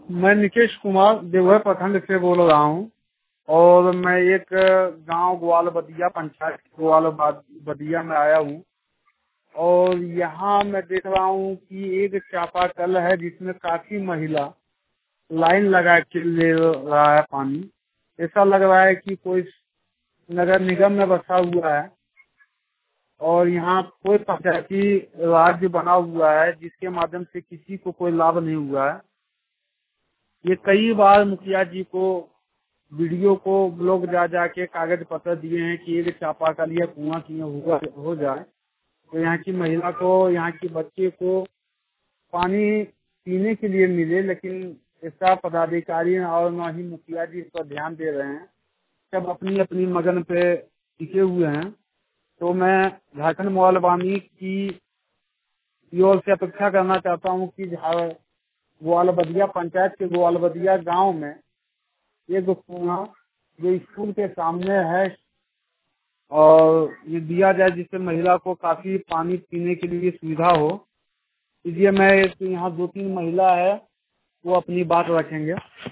मैं निकेश कुमार देवघर प्रखंड से बोल रहा हूँ और मैं एक गांव ग्वालबदिया पंचायत ग्वालबदिया में आया हूँ और यहाँ मैं देख रहा हूँ कि एक चापाकल है जिसमें काफी महिला लाइन लगा के ले रहा है पानी। ऐसा लग रहा है कि कोई नगर निगम में बसा हुआ है और यहाँ कोई पंचायती राज्य बना हुआ है जिसके माध्यम से किसी को कोई लाभ नहीं हुआ है। ये कई बार मुखिया जी को वीडियो को ब्लॉग जा के कागज पत्र दिए हैं कि एक चापाकल या कुआं हो जाए तो यहाँ की महिला को, यहाँ की बच्चे को पानी पीने के लिए मिले, लेकिन इसका पदाधिकारी और न ही मुखिया जी इस पर ध्यान दे रहे हैं। सब अपनी अपनी मगन पे टिके हुए हैं। तो मैं झारखंड मोबाइल वाणी की ओर से अपेक्षा करना चाहता हूँ कि ग्वालबदिया पंचायत के ग्वालबदिया गांव में एक कुआं जो स्कूल के सामने है और ये दिया जाए जिससे महिला को काफी पानी पीने के लिए सुविधा हो। इसलिए मैं यहाँ 2-3 महिला है वो अपनी बात रखेंगे।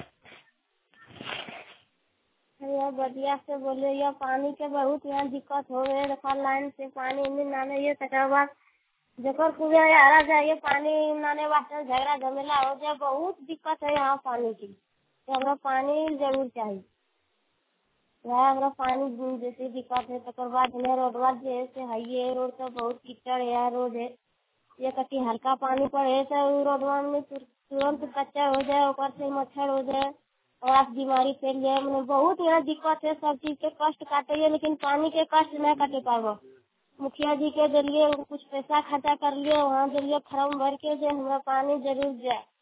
यह बदिया से बोले यह पानी के बहुत यहाँ दिक्कत हो रहे है। लाइन से पानी नाने ये तकर बाद जकर कुएं आ जाए पानी नाने वास्ते झगड़ा झमेला हो जाए। बहुत दिक्कत है यहाँ पानी की, तो हमरा पानी जरूर चाहिए। यहाँ हमरा पानी जैसे दिक्कत है तकर बाद रोडवा जैसे हाईवे रोड तो बहुत कीचड़ है रोड है। ये कटी हल्का पानी पड़े तो रोडवा में तुरंत कच्चा हो जाए, ऊपर से मच्छर हो जाए और आप बीमारी फैल जाए। मतलब बहुत यहाँ दिक्कत है, सब चीज के कष्ट काटे है लेकिन पानी के कष्ट नहीं काटे पाबो। मुखिया जी के जरिए कुछ पैसा खर्चा कर लिए, वहाँ जरिए फार्म भर के जो हमारा पानी जरूर जाए।